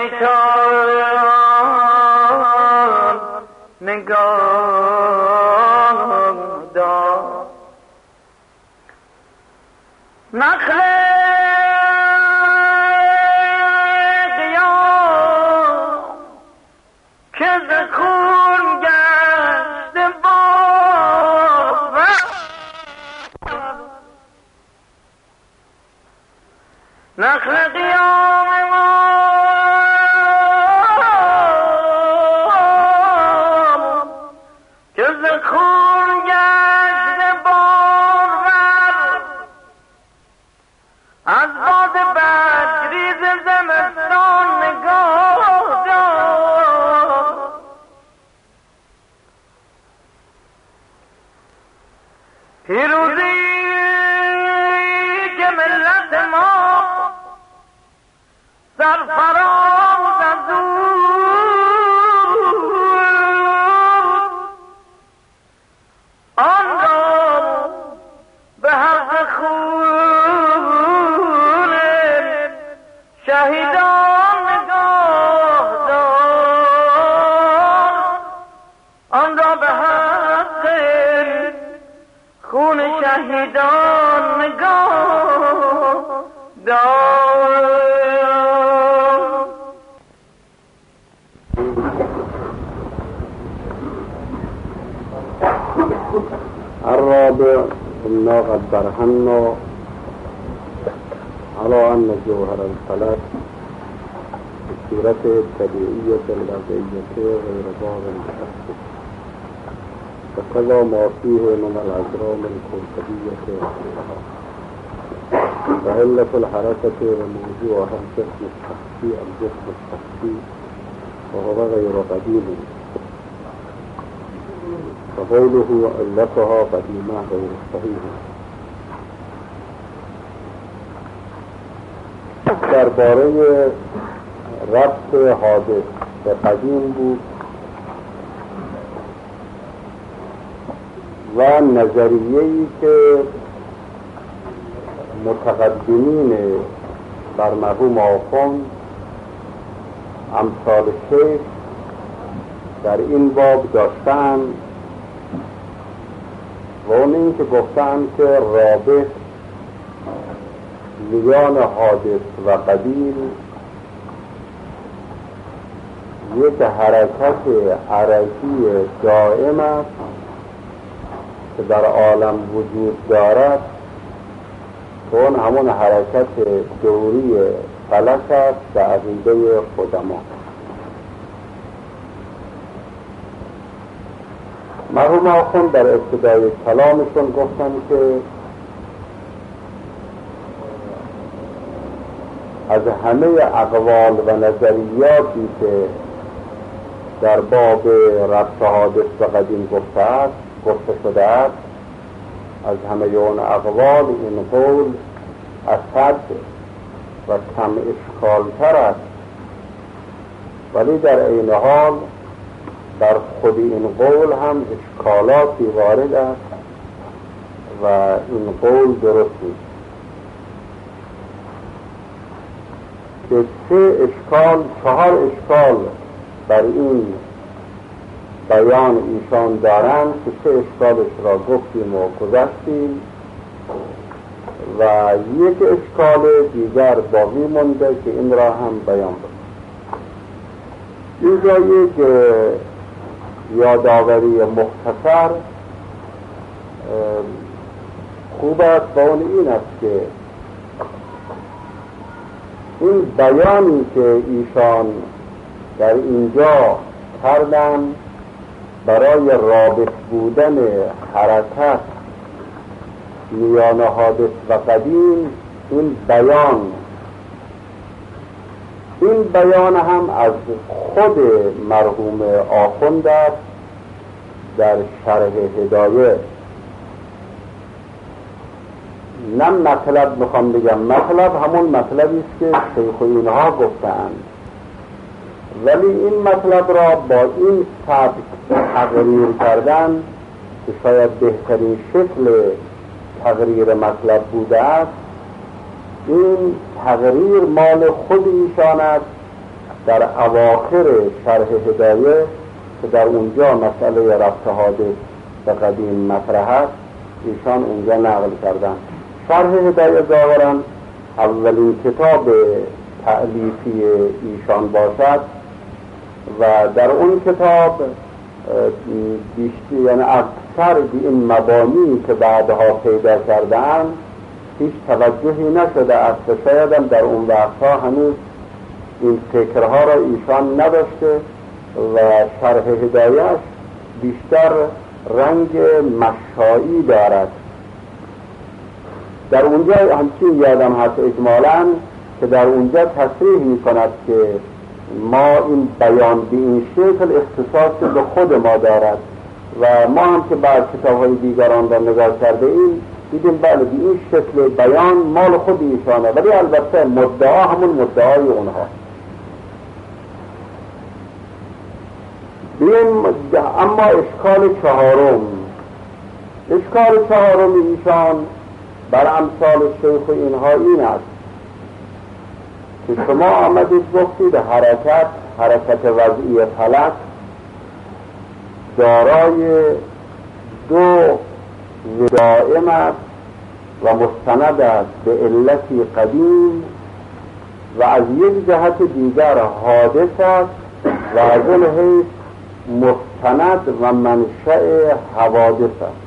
شیطان نگاه دار. نخل قیام که ز خون گشت بار، نخل قیام ما که ز خون گشت بارور، از باد بدریز زمستان نگاه دار. پیروزی که ملت ما سرفراز از او شهیدان نگاه دار. الرابع إنا قد برهنا على أن جوهر الفلك بصورة الطبيعية الوضعية غير باب التأسف، وكذا ما فيه من الأجرام الكوكبية وغيرها. وعلة الحركة وموضوعها الجسم الشخصي الجسم الشخصي وهو غير قديم، وقوله علتها قديمة غير صحيحة. درباره ربط حادث به قدیم بود و نظریه‌ای که متقدمین بر مرحوم آخوند امثال شیخ در این باب داشتن و اون این که گفتن که رابط میان حادث و قدیم یک حرکت عرضی دائم است که در عالم وجود دارد که اون همون حرکت دوری فلک است به عقیده قدما. مرحوم آخوند در ابتدای کلامشون گفتن که از همه اقوال و نظریاتی که در باب ربط حادث به قدیم گفته است گفته شده است، از همه اون اقوال این قول اسد و کم اشکالتر است، ولی در این حال در خود این قول هم اشکالاتی وارد است و این قول درست نیست. که سه اشکال چهار اشکال بر این بیان ایشان دارند که سه اشکالش را گفتیم و گذشتیم و یک اشکال دیگر باقی مونده که این را هم بیان بود. اینجا یک یادآوری مختصر خوب است و اون این است که این بیانی که ایشان در اینجا کردن برای رابط بودن حرکت میان حادث و قدیم، این بیان این بیان هم از خود مرحوم آخوند است در شرح هدایه. نه مطلب میخوام بگم، مطلب همون مطلبی است که شیخ و اینها گفتند، ولی این مطلب را با این سبک تقریر کردن که شاید بهترین شکل تقریر مطلب بوده است. این تقریر مال خود ایشان است در اواخر شرح هدایه که در اونجا مسئله ربط حادث به قدیم مطرح است، ایشان اونجا نقل کردن. شرح هدایه ظاهراً اولین کتاب تألیفی ایشان باشد و در اون کتاب بیشتر یعنی اکثر به این مبانی که بعدها پیدا کردن هیچ توجهی نشده است و شاید هم در اون وقتها هنوز این فکرها را ایشان نداشته و شرح هدایه‌اش بیشتر رنگ مشایی دارد. در اونجا همچین یادم هست اجمالاً که در اونجا تصریح می کند که ما این بیان به این شکل اختصاص به خود ما دارد و ما هم که بعد کتاب‌های دیگران را نگاه کرده ایم دیدیم بله به این شکل بیان مال خود ایشانه، ولی البته مدعا همون مدعای اونها. بیم اما اشکال چهارم اشکال چهارم ایشان بر امثال شیخ اینها این است که شما آمدید گفتید حرکت حرکت وضعی فلک دارای دو دائم است و مستند است به علتی قدیم و از یک جهت دیگر حادث است و از اون حیث مستند و منشأ حوادث است.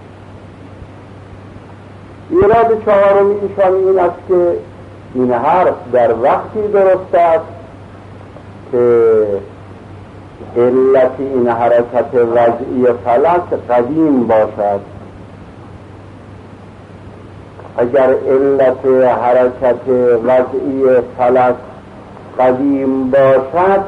ایراد چهارمی ایشان این است که این حرف در وقتی درست است که علت این حرکت وضعی فلک قدیم باشد. اگر علت حرکت وضعی فلک قدیم باشد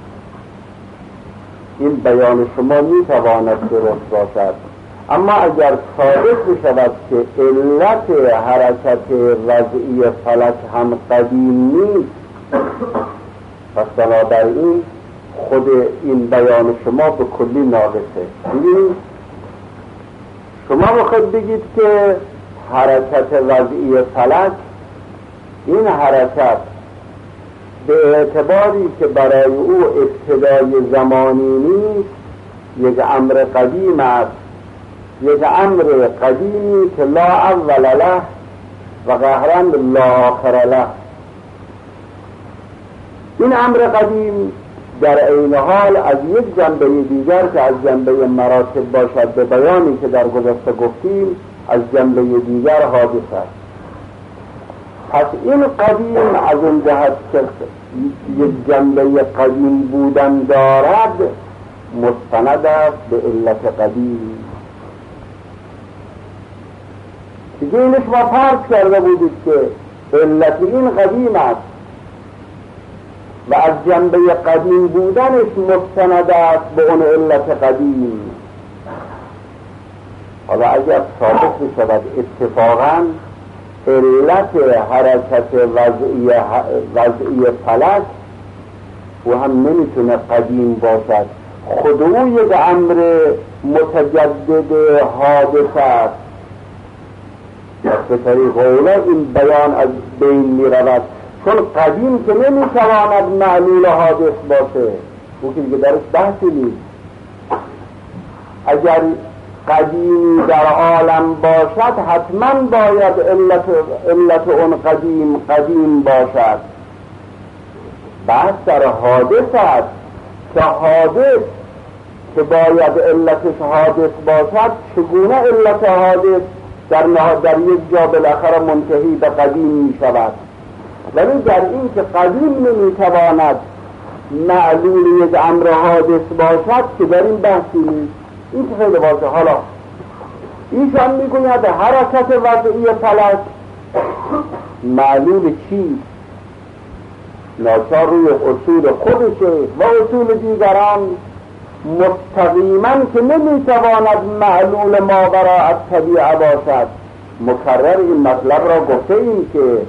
این بیان شما میتواند درست باشد، اما اگر ثابت بشود که علت حرکت وضعی فلک هم قدیم نیست، پس بنابراین خود این بیان شما به کلی ناقصه. ببینید شما بخواید بگید که حرکت وضعی فلک، این حرکت به اعتباری که برای او ابتدای زمانی نیست یک امر قدیم است، یک امر قدیمی که لا اول له و قهرا لا آخر له. این امر قدیم در عین حال از یک جنبه دیگر که از جنبه مراتب باشد به بیانی که در گذشته گفتیم، از جنبه دیگر حادث است. پس این قدیم از اون جهت که یک جنبه قدیم بودن دارد مستند است به علت قدیم. دیگه اینش ما فرض کرده بودید که علت این قدیم است و از جنبه قدیم بودنش مستند است به اون علت قدیم. حالا اگر ثابت بشود اتفاقاً علت حرکت وضعی, وضعی فلک او هم نمیتونه قدیم باشد، خود او یک امر متجدد حادث است. به طریق اولا این بیان از بین می رود، چون قدیم که نمیتواند معلول حادث باشه، او که دیگه درش بحثی نیست. اگر قدیمی در عالم باشد حتما باید علت, علت اون قدیم قدیم باشد. بحث در حادث است که حادث که باید علتش حادث باشد چگونه علت حادث در, در یک جا بالاخره منتهی به قدیم می شود. ولی در این که قدیم نمیتواند معلول یک امر حادث باشد که در این بحثی نیست. این که خیلی واضحه. حالا ایشان میگوید حرکت وضعی فلک معلول چیست؟ ناچار روی اصول خودشه و اصول دیگران مستقیما که نمیتواند معلول ماوراء الطبیعه باشد. مکرر این مطلب را گفته ایم که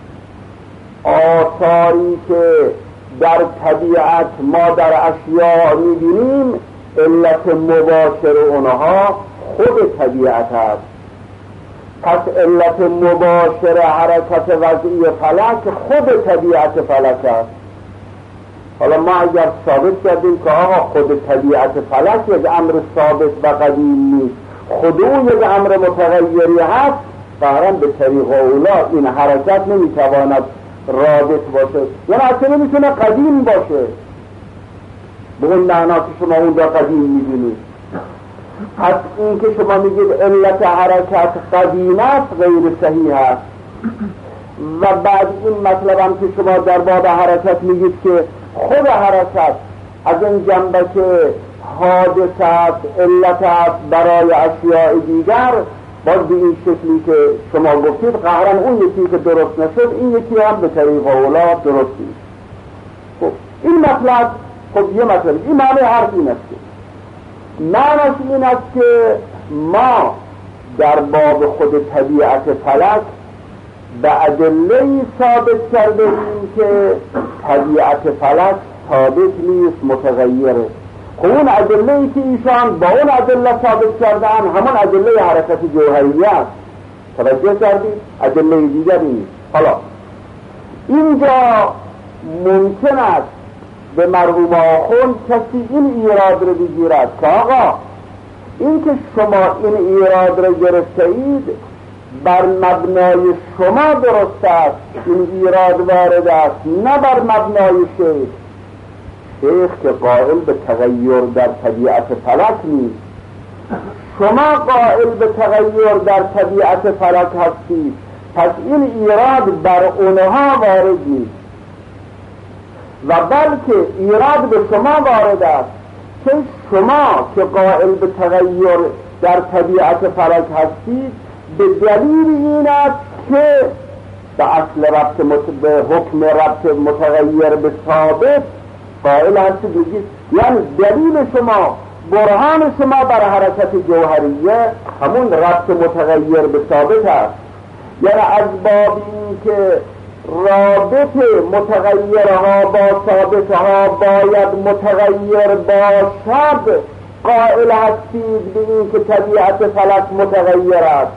آثاری که در طبیعت ما در اشیاء میبینیم علت مباشر اونها خود طبیعت است. پس علت مباشر حرکت وضعی فلک خود طبیعت فلک است. حالا ما اگر ثابت کردیم که آقا خود طبیعت فلک یک امر ثابت و قدیم نیست، خود او یک امر متغیری هست، قهرن به طریق اولا این حرکت نمیتواند رابط باشه، یعنی اصلا نمیتونه قدیم باشه به اون معنا که شما اون را قدیم میدونید. پس این که شما میگید علت حرکت قدیم است غیر صحیح است. و بعد این مطلب هم که شما در باب حرکت میگید که خود حرکت از این جنبه که حادث است علت است برای اشیاء دیگر، باز به این شکلی که شما گفتید قهرن اون یکی که درست نشد این یکی هم به طریق اولا درست نیست. خب این مطلب، خب یه مطلب، این معنی حرف این است که معنیش این است که ما در باب خود طبیعت فلک به ادله‌ای ثابت کرده ایم که طبیعت فلک ثابت نیست، متغیره. خب اون ادله‌ای که ایشان با اون ادله ثابت کردن همون ادله حرکت جوهریه است. توجه کردید؟ ادله دیگری نیست. حالا اینجا ممکن است به مرحوم آخوند کسی این ایراد رو بگیرد که آقا این که شما این ایراد را گرفته اید بر مبنای شما درست است، این ایراد وارد است، نه بر مبنای شیخ. شیخ که قائل به تغییر در طبیعت فلک نیست، شما قائل به تغییر در طبیعت فلک هستید، پس این ایراد بر اونها وارد نیست و بلکه ایراد به شما وارد است که شما که قائل به تغییر در طبیعت فلک هستید به دلیل این است که به اصل ربط مت... به حکم ربط متغیر به ثابت قائل هستید. بگید یعنی دلیل شما، برهان شما بر حرکت جوهریه همون ربط متغیر به ثابت است، یعنی از باب این که رابط متغیرها با ثابتها باید متغیر باشد قائل هستید به این که طبیعت فلک متغیر است.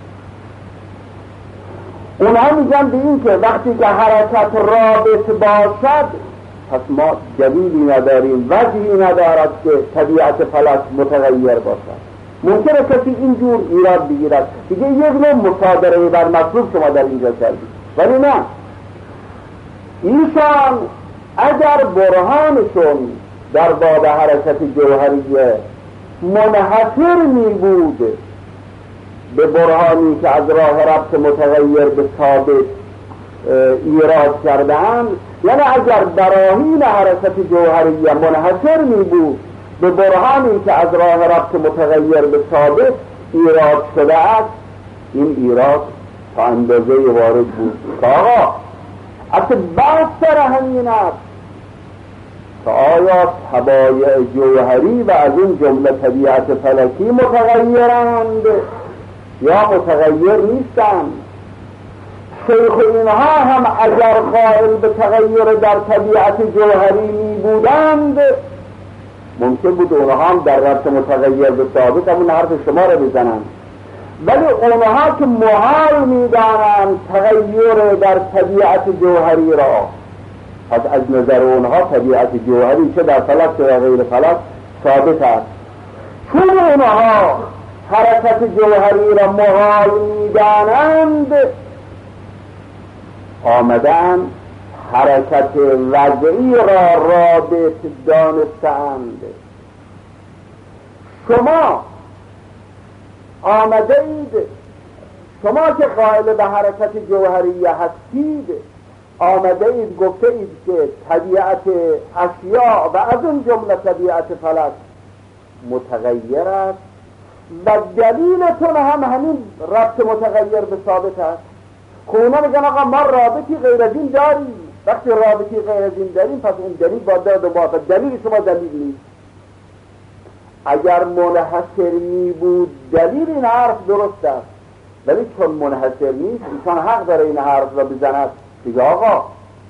اونها میگن به این که وقتی که حرکت رابط باشد پس ما دلیلی نداریم، وجهی ندارد که طبیعت فلک متغیر باشد. ممکنه کسی اینجور ایراد بگیرد دیگه یک نوع مصادره بر مطلوب شما در اینجا کردید، ولی نه، ایشان اگر برهانشون در باب حرکت جوهریه منحصر می بود به برهانی که از راه ربط متغیر به ثابت ایراد کردن، یعنی اگر براهین حرکت جوهریه منحصر می بود به برهانی که از راه ربط متغیر به ثابت ایراد شده است، این ایراد تا اندازه وارد بود که آقا اصلا بحث سر همین است که آیا طبایع جوهری و از این جمله طبیعت فلکی متغیرند یا متغیر نیستند. شیخ اینها هم اگر قائل به تغییر در طبیعت جوهری می بودند ممکن بود اونها هم در ربط متغیر به ثابت همون حرف شما را بزنند، ولی اونها که محال می دانند تغییر در طبیعت جوهری را، پس از نظر اونها طبیعت جوهری چه در فلک چه در غیر فلک ثابت است. چون اونها حرکت جوهری را محال می دانند آمدن حرکت وضعی را رابط دانستند. شما آمده اید، شما که قائل به حرکت جوهریه هستید آمده اید گفته اید که طبیعت اشیاء و از اون جمله طبیعت فلک متغیر است و دلیلتون هم همین ربط متغیر به ثابت است. خونا میگن آقا ما رابطی غیر از این داریم، وقتی رابطی غیر از این داریم پس اون دلیل با داد و باطل، دلیل شما دلیل نیست. اگر منحصر می بود دلیل این حرف درست است، ولی چون منحصر نیست انسان حق داره این حرف را بزند دیگه آقا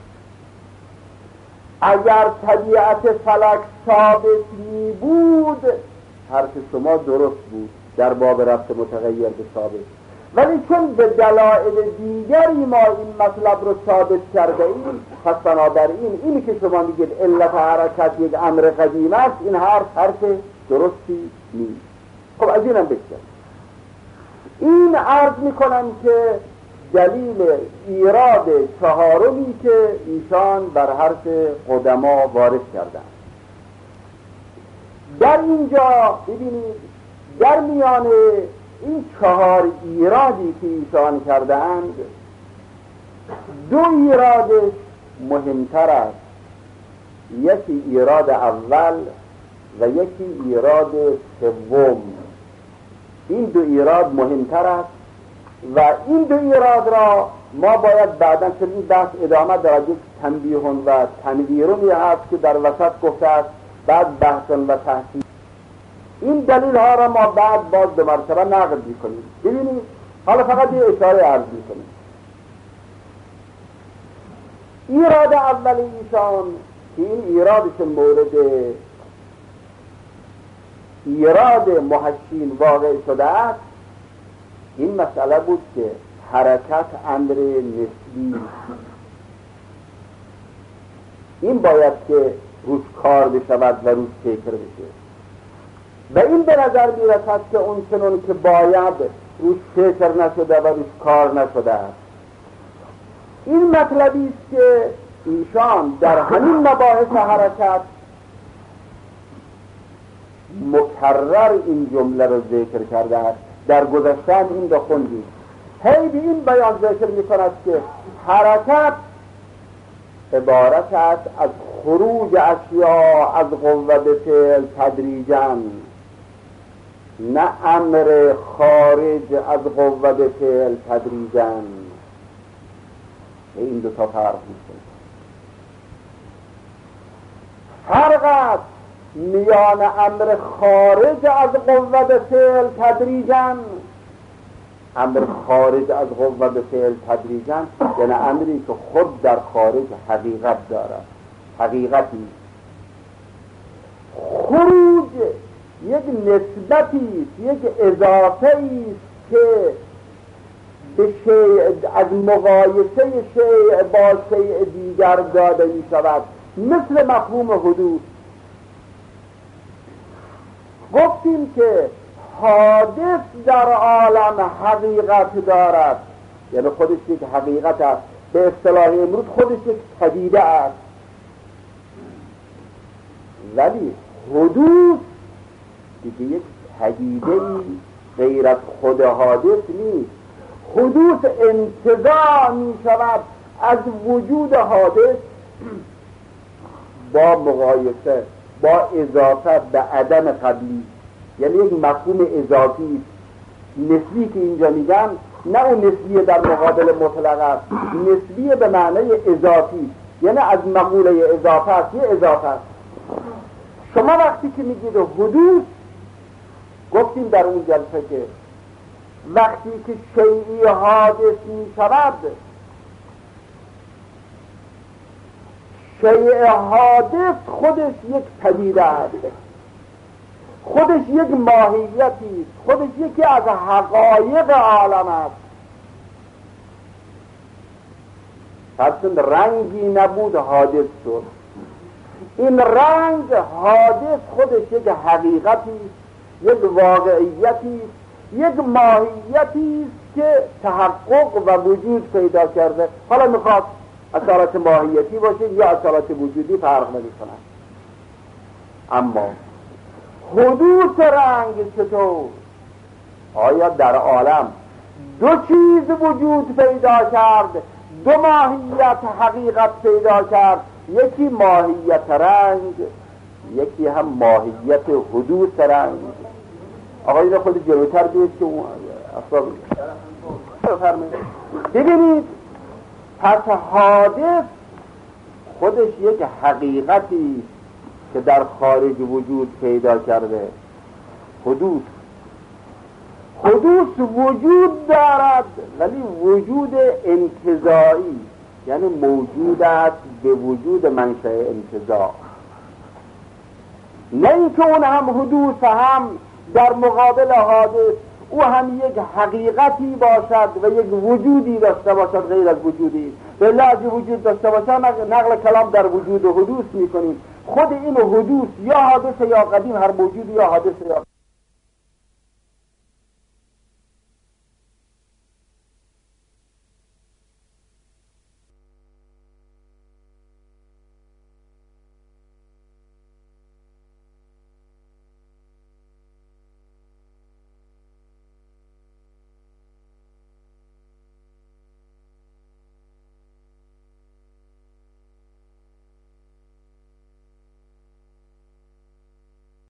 اگر طبیعت فلک ثابت می بود حرف شما درست بود در باب ربط متغیر به ثابت، ولی چون به دلایل دیگری ما این مطلب رو ثابت کرده ایم پس بنابراین اینی که شما میگید علت حرکت یک امر قدیم است این حرف حرف درستی نیست. خب از اینم بگذاریم. این عرض میکنم که دلیل ایراد چهارمی که ایشان بر حرف قدما وارد کردند. در اینجا ببینید در میان این چهار ایرادی که ایشان کردند دو ایرادش مهمتر است، یکی ایراد اول و یکی ایراد سوم. این دو ایراد مهمتر است و این دو ایراد را ما باید بعداً چون این بحث ادامه دارد یک تنبیهون و تنویرونی هست که در وسط گفته است بعد بحثن و تحقیق. این دلیل ها را ما بعد باز به مرتبه نقل می‌کنیم. ببینید حالا فقط یه اشاره عرض می‌کنیم. ایراد اولی ایشان که این ایرادشون مورد ایراد محشین واقع شده است این مسئله بود که حرکت امر نسبی، این باید که روش کار بشود و روش فکر بشه. و این به نظر میرسد که اون چنون که باید روش فکر نشده و روش کار نشده است. این مطلبی است که ایشان در همین مباحث حرکت مکرر این جمله رو ذکر کرده است. در گذشتن این رو خوندیم. هی به این بیان ذکر می کند که حرکت عبارت است از خروج اشیاء از قوه فعل تدریجاً، نه امر خارج از قوه فعل تدریجاً. این دو تا فرق میشه. فرق است میان امر خارج از قوه فعل تدریجاً. امر خارج از قوه فعل تدریجاً یعنی امری که خود در خارج حقیقت دارد، حقیقتی. خروج یک نسبتی است، یک اضافه است که به شیء از مقایسه شیء با شیء دیگر داده می شود، مثل مفهوم حدوث. گفتیم که حادث در عالم حقیقت دارد، یعنی خودش یک حقیقت است، به اصطلاح امروز خودش یک پدیده است. ولی حدوث دیگه یک پدیده غیر از خود حادث نیست. حدوث انتزاع می شود از وجود حادث با مقایسه، با اضافه به عدم قبلی، یعنی یک مفهوم اضافی نسبی که اینجا میگن، نه اون نسبی در مقابل مطلق است، نسبی به معنی اضافی، یعنی از مقوله اضافه است، یه اضافه است. شما وقتی که میگید حدوث، گفتیم در اون جلسه که وقتی که شیئی حادث می شود، شیء حادث خودش یک پدیده است، خودش یک ماهیتی است، خودش یکی از حقایق عالم است. هرچند رنگی نبود حادث شد. این رنگ حادث خودش یک حقیقتی است، یک واقعیتی است، یک ماهیتی است که تحقق و وجود پیدا کرده. حالا میخواد اصالت ماهیتی باشه یا اصالت وجودی فرق نمی‌کند. اما حدوث رنگ چطور؟ آیا در عالم دو چیز وجود پیدا کرد، دو ماهیت حقیقت پیدا کرد، یکی ماهیت رنگ، یکی هم ماهیت حدوث رنگ. آقا این خود جلوتر بیاید که اون اصلا ببینید. پس حادث خودش یک حقیقتی که در خارج وجود پیدا کرده. حدوث حدوث وجود دارد، ولی وجود انتزاعی، یعنی موجود است به وجود منشأ انتزاع. نه اینکه اون هم حدوث هم در مقابل حادث او هم یک حقیقتی باشد و یک وجودی داشته باشد غیر از وجودی. به لحاظ وجود داشته باشد نقل کلام در وجود و حدوث میکنیم. خود این حدوث یا حادث یا قدیم، هر موجود یا حادث یا